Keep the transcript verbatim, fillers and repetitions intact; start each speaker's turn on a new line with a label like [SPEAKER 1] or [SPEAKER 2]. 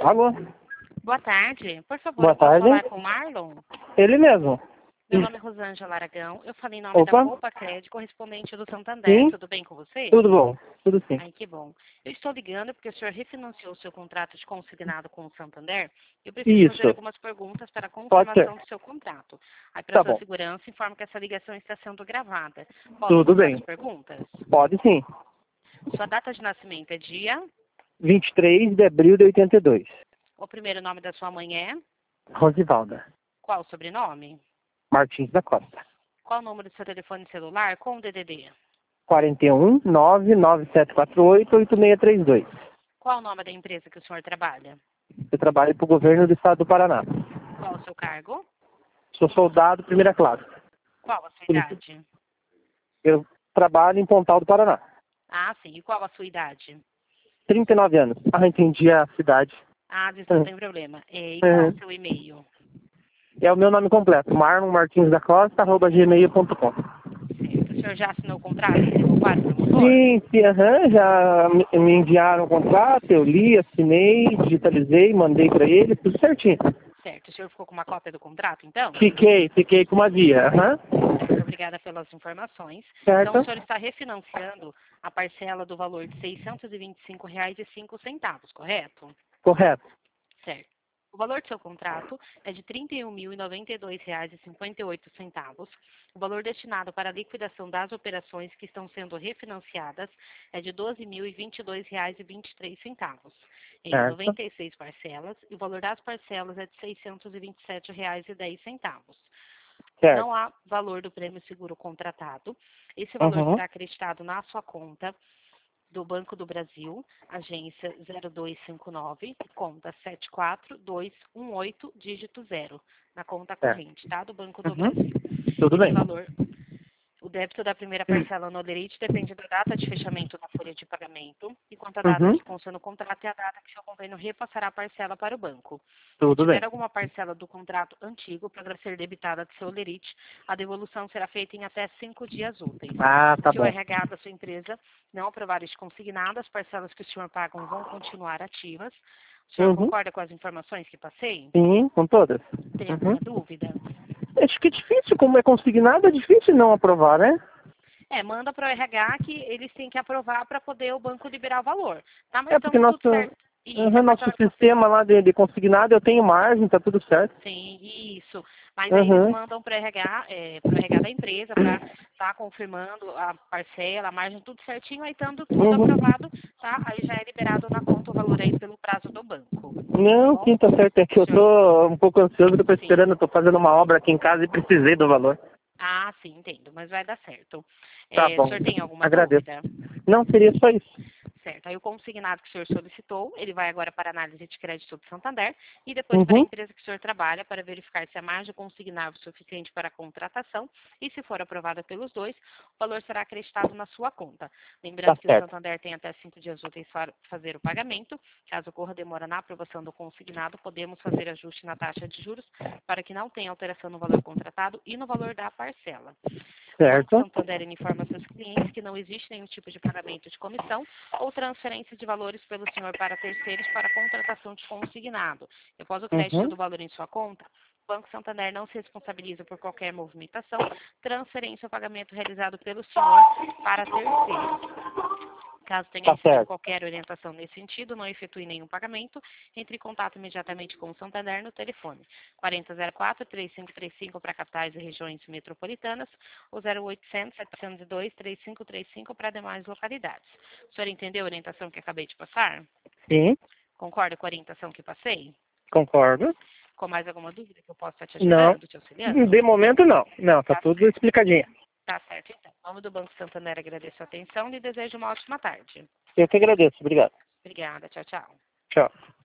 [SPEAKER 1] Alô?
[SPEAKER 2] Boa tarde. Por favor,
[SPEAKER 1] Boa
[SPEAKER 2] eu posso
[SPEAKER 1] tarde.
[SPEAKER 2] falar com o Marlon?
[SPEAKER 1] Ele mesmo.
[SPEAKER 2] Meu nome é Rosângela Aragão. Eu falei em nome
[SPEAKER 1] Opa.
[SPEAKER 2] da Copa Crédito, correspondente do Santander.
[SPEAKER 1] Sim.
[SPEAKER 2] Tudo bem com você?
[SPEAKER 1] Tudo bom? Tudo sim.
[SPEAKER 2] Ai, que bom. Eu estou ligando porque o senhor refinanciou o seu contrato de consignado com o Santander. Eu preciso fazer
[SPEAKER 1] Isso.
[SPEAKER 2] algumas perguntas para a
[SPEAKER 1] Pode ser.
[SPEAKER 2] confirmação do seu contrato. Aí, para
[SPEAKER 1] Tá
[SPEAKER 2] sua
[SPEAKER 1] bom.
[SPEAKER 2] segurança, informo que essa ligação está sendo gravada. Posso
[SPEAKER 1] Tudo
[SPEAKER 2] passar
[SPEAKER 1] bem.
[SPEAKER 2] as perguntas?
[SPEAKER 1] Pode sim.
[SPEAKER 2] Sua data de nascimento é dia?
[SPEAKER 1] vinte e três de abril de oitenta e dois.
[SPEAKER 2] O primeiro nome da sua mãe é?
[SPEAKER 1] Rosivalda.
[SPEAKER 2] Qual o sobrenome?
[SPEAKER 1] Martins da Costa.
[SPEAKER 2] Qual o número do seu telefone celular com o D D D?
[SPEAKER 1] quarenta e um, nove nove sete quatro oito, oito seis três dois.
[SPEAKER 2] Qual o nome da empresa que o senhor trabalha?
[SPEAKER 1] Eu trabalho para o governo do estado do Paraná.
[SPEAKER 2] Qual o seu cargo?
[SPEAKER 1] Sou soldado primeira classe.
[SPEAKER 2] Qual a sua
[SPEAKER 1] Por isso-
[SPEAKER 2] idade?
[SPEAKER 1] Eu trabalho em Pontal do Paraná.
[SPEAKER 2] Ah, sim. E qual a sua idade?
[SPEAKER 1] trinta e nove anos. Ah, entendi a cidade.
[SPEAKER 2] Ah, isso não
[SPEAKER 1] Uhum.
[SPEAKER 2] tem problema. E qual é
[SPEAKER 1] Uhum.
[SPEAKER 2] o seu e-mail?
[SPEAKER 1] É o meu nome completo. Marlon Martins da Costa, arroba gmail ponto com.
[SPEAKER 2] Certo. O senhor já assinou o contrato? Entregou para o promotor?
[SPEAKER 1] Sim, sim, aham, já me me enviaram o contrato, eu li, assinei, digitalizei, mandei para ele, tudo certinho.
[SPEAKER 2] Certo. O senhor ficou com uma cópia do contrato, então?
[SPEAKER 1] Fiquei, fiquei com uma via, aham.
[SPEAKER 2] Certo. Obrigada pelas informações.
[SPEAKER 1] Certo?
[SPEAKER 2] Então, o senhor está refinanciando a parcela do valor de seiscentos e vinte e cinco reais e cinco centavos, correto?
[SPEAKER 1] Correto.
[SPEAKER 2] Certo. O valor do seu contrato é de trinta e um mil e noventa e dois reais e cinquenta e oito centavos. O valor destinado para a liquidação das operações que estão sendo refinanciadas é de doze mil e vinte e dois reais e vinte e três centavos, em
[SPEAKER 1] Certo.
[SPEAKER 2] noventa e seis parcelas, e o valor das parcelas é de seiscentos e vinte e sete reais e dez centavos.
[SPEAKER 1] Certo.
[SPEAKER 2] Não há valor do prêmio seguro contratado. Esse valor
[SPEAKER 1] Uhum.
[SPEAKER 2] será acreditado na sua conta do Banco do Brasil, agência zero dois cinco nove, conta sete quatro dois um oito, dígito zero, na conta
[SPEAKER 1] Certo.
[SPEAKER 2] corrente, tá? Do Banco do
[SPEAKER 1] Uhum.
[SPEAKER 2] Brasil.
[SPEAKER 1] Tudo
[SPEAKER 2] Esse
[SPEAKER 1] bem.
[SPEAKER 2] valor, o débito da primeira parcela no Olerite depende da data de fechamento da folha de pagamento, enquanto a data
[SPEAKER 1] Uhum.
[SPEAKER 2] que consta no contrato é a data que seu convênio repassará a parcela para o banco. Se
[SPEAKER 1] Tudo
[SPEAKER 2] tiver
[SPEAKER 1] bem.
[SPEAKER 2] alguma parcela do contrato antigo para ser debitada do seu Olerite, a devolução será feita em até cinco dias úteis.
[SPEAKER 1] Ah, tá
[SPEAKER 2] Se o
[SPEAKER 1] bom.
[SPEAKER 2] R H da sua empresa não aprovar este consignado, as parcelas que o senhor paga vão continuar ativas. O senhor
[SPEAKER 1] Uhum.
[SPEAKER 2] concorda com as informações que passei?
[SPEAKER 1] Sim, com todas.
[SPEAKER 2] Tem
[SPEAKER 1] Uhum.
[SPEAKER 2] alguma dúvida?
[SPEAKER 1] Acho que é difícil, como é consignado, é difícil não aprovar, né?
[SPEAKER 2] É, manda para o R H que eles têm que aprovar para poder o banco liberar o valor. Tá, mas
[SPEAKER 1] É porque
[SPEAKER 2] estamos
[SPEAKER 1] nosso,
[SPEAKER 2] tudo certo. Isso,
[SPEAKER 1] uhum,
[SPEAKER 2] a
[SPEAKER 1] nosso
[SPEAKER 2] parcela que você...
[SPEAKER 1] sistema lá de, de consignado, eu tenho margem, tá tudo certo.
[SPEAKER 2] Sim, isso. Mas aí eles
[SPEAKER 1] Uhum.
[SPEAKER 2] mandam para o R H, é, para o R H da empresa, para estar confirmando a parcela, a margem, tudo certinho. Aí, estando tudo
[SPEAKER 1] Uhum.
[SPEAKER 2] aprovado, tá? Aí já é liberado na conta o valor aí pelo prazo do banco. Tá
[SPEAKER 1] Não,
[SPEAKER 2] bom?
[SPEAKER 1] sim, tá certo. É que eu
[SPEAKER 2] O senhor...
[SPEAKER 1] tô um pouco ansioso, eu tô
[SPEAKER 2] Sim.
[SPEAKER 1] esperando, eu tô fazendo uma obra aqui em casa e precisei do valor.
[SPEAKER 2] Ah, sim, entendo. Mas vai dar certo.
[SPEAKER 1] Tá
[SPEAKER 2] É, o
[SPEAKER 1] bom.
[SPEAKER 2] senhor tem alguma
[SPEAKER 1] Agradeço.
[SPEAKER 2] dúvida?
[SPEAKER 1] Não, seria só isso.
[SPEAKER 2] Certo. Aí o consignado que o senhor solicitou, ele vai agora para a análise de crédito do Santander e depois para a
[SPEAKER 1] Uhum.
[SPEAKER 2] empresa que o senhor trabalha para verificar se a margem consignado é suficiente para a contratação e se for aprovada pelos dois, o valor será acreditado na sua conta.
[SPEAKER 1] Tá
[SPEAKER 2] Lembrando que o
[SPEAKER 1] certo.
[SPEAKER 2] Santander tem até cinco dias úteis para fazer o pagamento. Caso ocorra demora na aprovação do consignado, podemos fazer ajuste na taxa de juros para que não tenha alteração no valor contratado e no valor da parcela. O Banco
[SPEAKER 1] Certo.
[SPEAKER 2] Santander informa a seus clientes que não existe nenhum tipo de pagamento de comissão ou transferência de valores pelo senhor para terceiros para contratação de consignado. Após o crédito
[SPEAKER 1] Uhum.
[SPEAKER 2] do valor em sua conta, o Banco Santander não se responsabiliza por qualquer movimentação, transferência ou pagamento realizado pelo senhor para terceiros. Caso tenha
[SPEAKER 1] Tá
[SPEAKER 2] recebido
[SPEAKER 1] certo.
[SPEAKER 2] qualquer orientação nesse sentido, não efetue nenhum pagamento, entre em contato imediatamente com o Santander no telefone quarenta zero quatro, três cinco três cinco para capitais e regiões metropolitanas ou zero oitocentos, setecentos e dois, três cinco três cinco para demais localidades. O senhor entendeu a orientação que acabei de passar?
[SPEAKER 1] Sim,
[SPEAKER 2] Concorda com a orientação que passei?
[SPEAKER 1] concordo.
[SPEAKER 2] Com mais alguma dúvida que eu possa estar te
[SPEAKER 1] Não.
[SPEAKER 2] ajudando, te auxiliando?
[SPEAKER 1] De momento, não. Não, tá
[SPEAKER 2] Tá
[SPEAKER 1] tudo
[SPEAKER 2] certo.
[SPEAKER 1] explicadinho.
[SPEAKER 2] Tá certo, então. Em nome do Banco Santander, agradeço a atenção e desejo uma ótima tarde.
[SPEAKER 1] Eu que agradeço. Obrigado.
[SPEAKER 2] Obrigada. Tchau, tchau.
[SPEAKER 1] Tchau.